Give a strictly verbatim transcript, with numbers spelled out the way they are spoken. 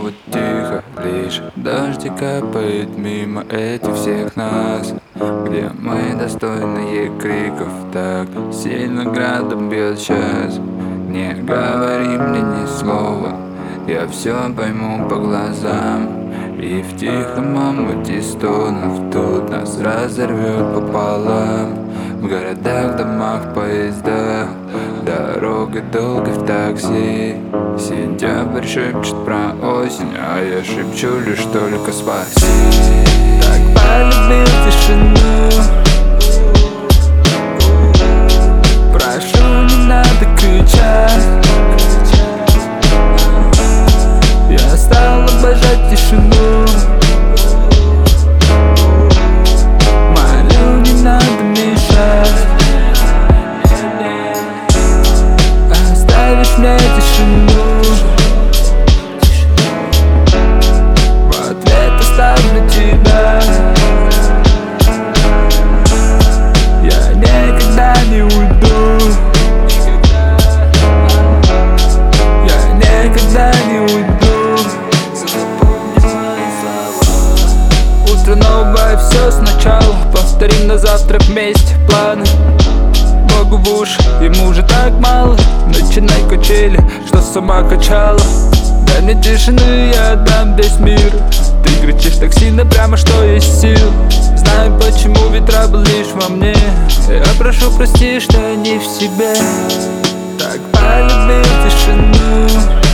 снова тихо, лишь дождик капает мимо этих всех нас, где мы достойные криков, так сильно градом бьет сейчас. Не говори мне ни слова, я все пойму по глазам. И в тихом омуте стонов тут нас разорвет пополам. В городах, домах, поездах, дорога долго в такси. Сентябрь шепчет про осень, а я шепчу лишь только спасибо. Так полюбил тишину, прошу, не надо кричать. Я стал обожать тишину, молю, не надо мешать. Оставишь мне тишину, в ответ оставлю тебя. Я никогда не уйду, я никогда не уйду. Утро новое, все сначала, повторим на завтра вместе планы. Богу в уши, ему уже так мало. Начинай качели, что сама качала. Дай мне тишины, я отдам весь мир. Ты кричишь так сильно, прямо что есть сил. Знаю, почему ветра был лишь во мне. Я прошу прости, что я не в себе. Так полюбил тишину,